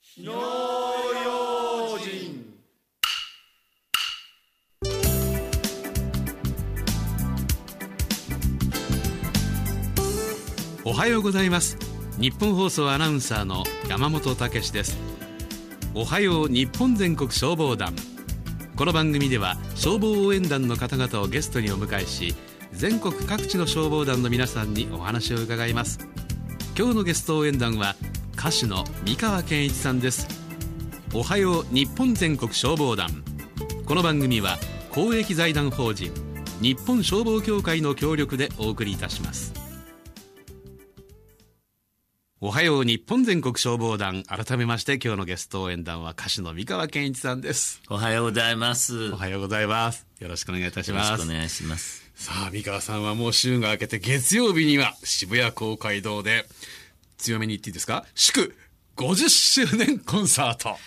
火の用心。 おはようございます。日本放送アナウンサーの山本武史です。おはよう日本全国消防団。この番組では消防応援団の方々をゲストにお迎えし、全国各地の消防団の皆さんにお話を伺います。今日のゲスト応援団は歌手の三川健一さんです。おはよう日本全国消防団。この番組は公益財団法人日本消防協会の協力でお送りいたします。おはよう日本全国消防団。改めまして今日のゲスト応援団は歌手の三川健一さんです。 おはようございます。 おはようございます。よろしくお願いいたします。 よろしくお願いします。 さあ、三川さんはもう週が明けて月曜日には渋谷公会堂で強めに言っていいですか、祝50周年コンサート。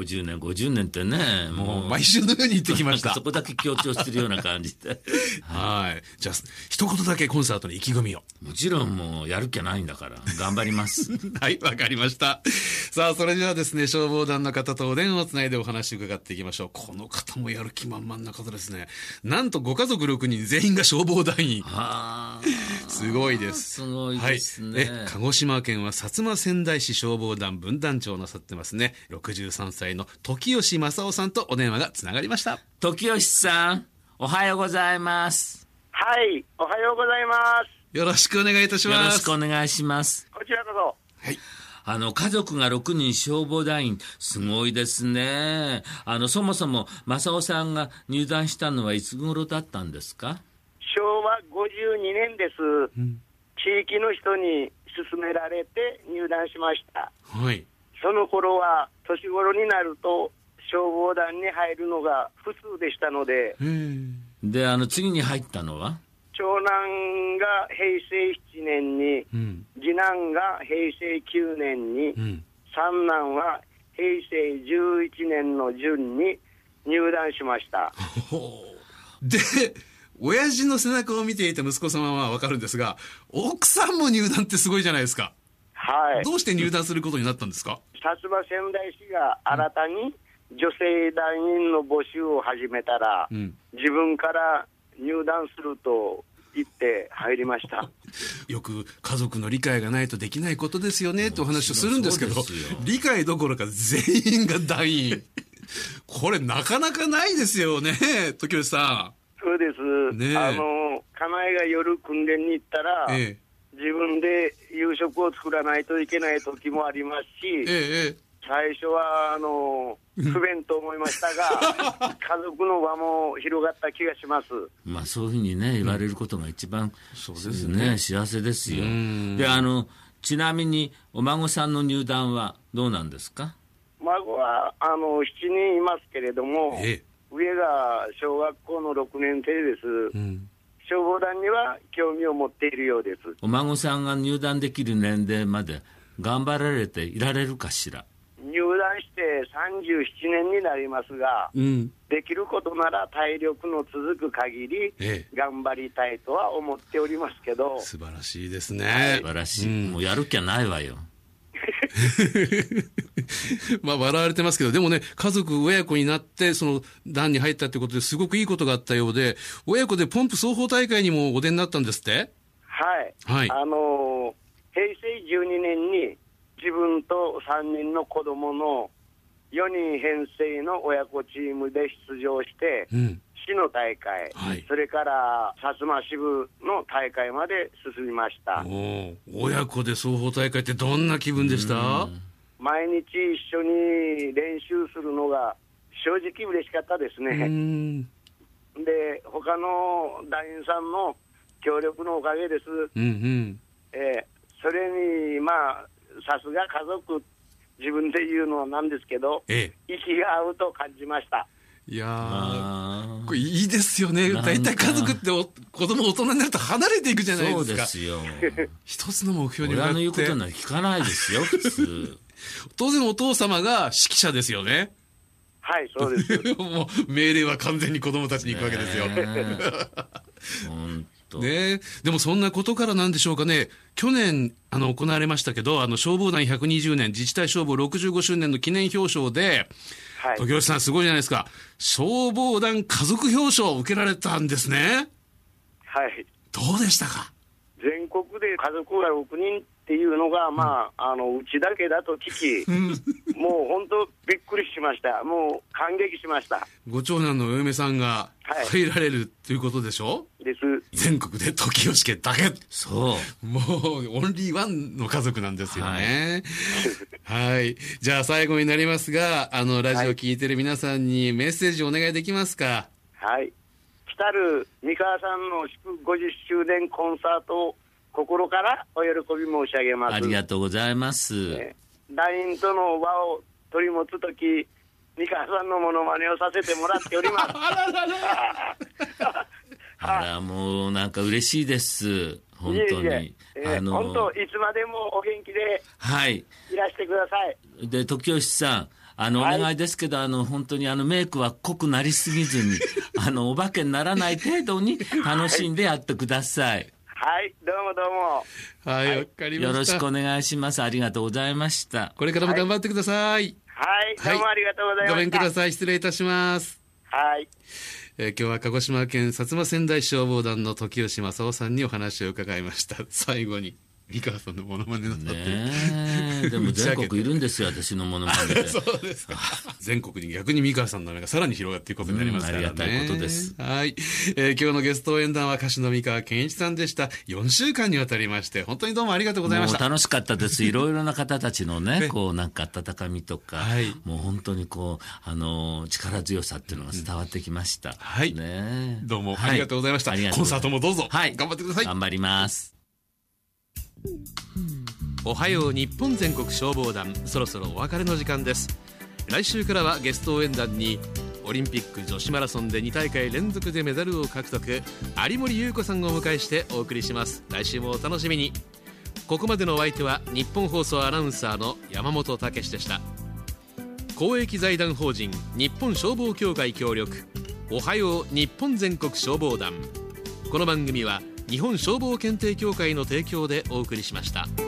50年ってね、 もう毎週のように行ってきました。 そこだけ強調するような感じではい。じゃあ一言だけコンサートの意気込みを。 もちろんもうやる気はないんだから頑張りますはい、わかりました。さあ、それではですね、消防団の方とお電話をつないでお話を伺っていきましょう。この方もやる気満々な方ですね。なんとご家族6人全員が消防団員。すごいです。 すごいですね。 はい、鹿児島県は薩摩川内市消防団分団長をなさってますね。63歳の時吉正夫さんとお電話がつながりました。 時吉さん、おはようございます。 はい、おはようございます。 よろしくお願いいたします。 よろしくお願いします。 こちらこそ。 はい。 家族が6人消防団員、すごいですね。そもそも正夫さんが入団したのはいつ頃だったんですか？ 昭和52年です。地域の人に勧められて入団しました。 はい。 その頃は年頃になると消防団に入るのが普通でしたので。 で、次に入ったのは長男が平成7年に、次男が平成9年に、三男は平成11年の順に入団しました。 で、親父の背中を見ていた息子様はわかるんですが、奥さんも入団ってすごいじゃないですか。 はい。 どうして入団することになったんですか？ 薩摩川内市が新たに女性団員の募集を始めたら、自分から入団すると言って入りました。 よく家族の理解がないとできないことですよねってお話をするんですけど、理解どころか全員が団員これなかなかないですよね、時吉さん。 そうです、ね、家内が夜訓練に行ったら、自分で夕食を作らないといけない時もありますし、最初は不便と思いましたが家族の輪も広がった気がします。 まあそういうふうにね言われることが一番、 そうですね、 幸せですよ。で、ちなみにお孫さんの入団はどうなんですか？ 孫は7人いますけれども、上が小学校の6年生です。消防団には興味を持っているようです。 お孫さんが入団できる年齢まで頑張られていられるかしら？ 入団して37年になりますが、できることなら体力の続く限り頑張りたいとは思っておりますけど。 素晴らしいですね。 素晴らしい、もうやる気はないわよまあ笑われてますけど、でもね、家族親子になってその団に入ったってことですごくいいことがあったようで、親子でポンプ奏法大会にもお出になったんですって？ はい、平成12年に自分と3人の子供の4人編成の親子チームで出場して、市の大会、それから薩摩支部の大会まで進みました。 親子で奏法大会ってどんな気分でした？ 毎日一緒に練習するのが正直嬉しかったですね。で、他の団員さんの協力のおかげです。それにさすが家族、自分で言うのはなんですけど、息が合うと感じました。 いやー、これいいですよね。大体家族って子供大人になると離れていくじゃないですか。 そうですよ一つの目標に向かって。 親の言うことなら聞かないですよ普通当然お父様が指揮者ですよね。 はい、そうですもう命令は完全に子供たちに行くわけですよ。 本当ね。でもそんなことからなんでしょうかね、去年行われましたけど、消防団120年自治体消防65周年の記念表彰で、はい、時吉さんすごいじゃないですか、消防団家族表彰を受けられたんですね。 はい。 どうでしたか？ 全国で家族が6人っていうのが、うちだけだと聞き、もう本当びっくりしました。もう感激しました。 ご長男のお嫁さんが入られるということでしょ？ です。 全国で時吉家だけ。 そう。 もうオンリーワンの家族なんですよね。はい。はい。じゃあ最後になりますが、ラジオ聞いてる皆さんにメッセージお願いできますか？ はい。来たる三川さんの祝50周年コンサートを心からお喜び申し上げます。 ありがとうございます。 LINE との輪を取り持つとき、三川さんのモノマネをさせてもらっております。 あら、もうなんか嬉しいです。本当に。 本当、いつまでもお元気でいらしてください。 で、時吉さん。お願いですけど、本当にメイクは濃くなりすぎずに、お化けにならない程度に楽しんでやってください。 はい、どうもどうも。 はい、わかりました。 よろしくお願いします。ありがとうございました。 これからも頑張ってください。 はい、どうもありがとうございました。 ごめんください。失礼いたします。 はい。 今日は鹿児島県薩摩川内消防団の時吉正夫さんにお話を伺いました。最後に。三川さんのモノマネなさってね。でも全国いるんですよ、私のモノマネで。 そうですか。全国に逆に三川さんの名がさらに広がっていくことになりますからね。 ありがたいことです。 はい。今日のゲスト応援団は歌手の三川健一さんでした。4週間にわたりまして、本当にどうもありがとうございました。 もう楽しかったです。いろいろな方たちのね、なんか温かみとか、もう本当に力強さっていうのが伝わってきました。 はい。ね。どうもありがとうございました。コンサートもどうぞ。はい。頑張ってください。 頑張ります。 おはよう日本全国消防団、そろそろお別れの時間です。来週からはゲスト応援団にオリンピック女子マラソンで2大会連続でメダルを獲得、有森裕子さんをお迎えしてお送りします。来週もお楽しみに。ここまでのお相手は日本放送アナウンサーの山本武史でした。公益財団法人日本消防協会協力、おはよう日本全国消防団。この番組は日本消防検定協会の提供でお送りしました。